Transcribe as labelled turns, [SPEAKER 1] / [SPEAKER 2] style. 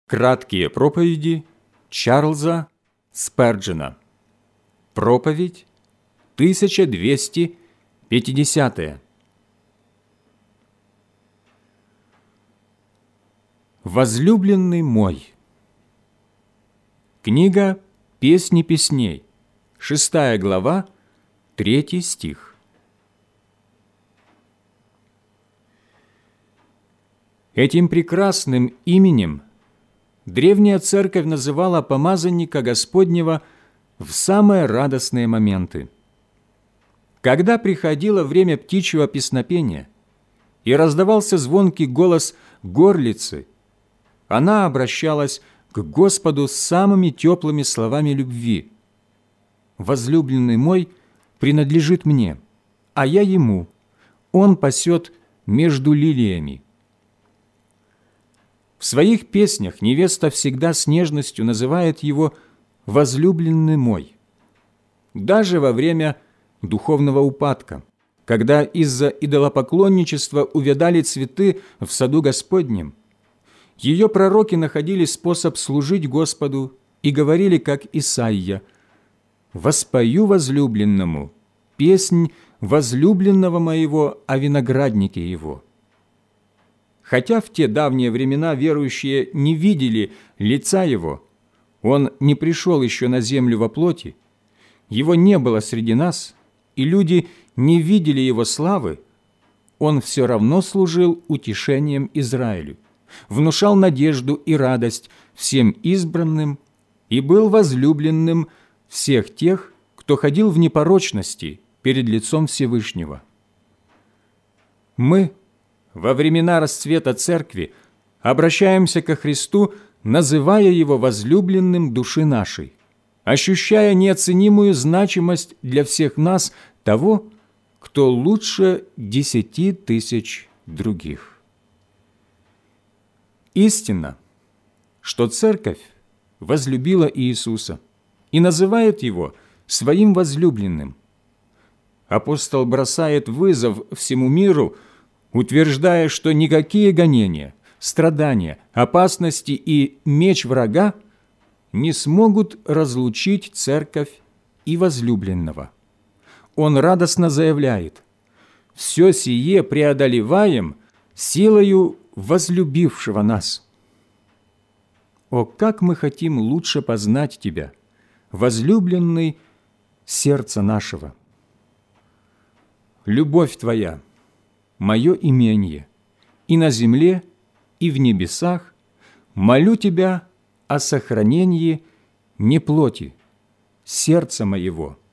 [SPEAKER 1] Краткие проповеди Чарльза Сперджена. Проповедь 1250. Возлюбленный мой. Книга «Песни песней», 6 глава, 3 стих. Этим прекрасным именем древняя церковь называла помазанника Господнего в самые радостные моменты. Когда приходило время птичьего песнопения и раздавался звонкий голос горлицы, она обращалась к Господу с самыми теплыми словами любви. «Возлюбленный мой принадлежит мне, а я ему, он пасет между лилиями». В своих песнях невеста всегда с нежностью называет его «возлюбленный мой». Даже во время духовного упадка, когда из-за идолопоклонничества увядали цветы в саду Господнем, ее пророки находили способ служить Господу и говорили, как Исаия: «Воспою возлюбленному песнь возлюбленного моего о винограднике его». Хотя в те давние времена верующие не видели лица Его, Он не пришел еще на землю во плоти, Его не было среди нас, и люди не видели Его славы, Он все равно служил утешением Израилю, внушал надежду и радость всем избранным и был возлюбленным всех тех, кто ходил в непорочности перед лицом Всевышнего. Мы во времена расцвета Церкви обращаемся ко Христу, называя Его возлюбленным души нашей, ощущая неоценимую значимость для всех нас того, кто лучше 10 тысяч других. Истинно, что Церковь возлюбила Иисуса и называет Его своим возлюбленным. Апостол бросает вызов всему миру, утверждая, что никакие гонения, страдания, опасности и меч врага не смогут разлучить церковь и возлюбленного. Он радостно заявляет: «Все сие преодолеваем силою возлюбившего нас». О, как мы хотим лучше познать Тебя, возлюбленный сердца нашего! Любовь Твоя – мое имение, и на земле, и в небесах молю Тебя о сохранении не плоти, сердца моего,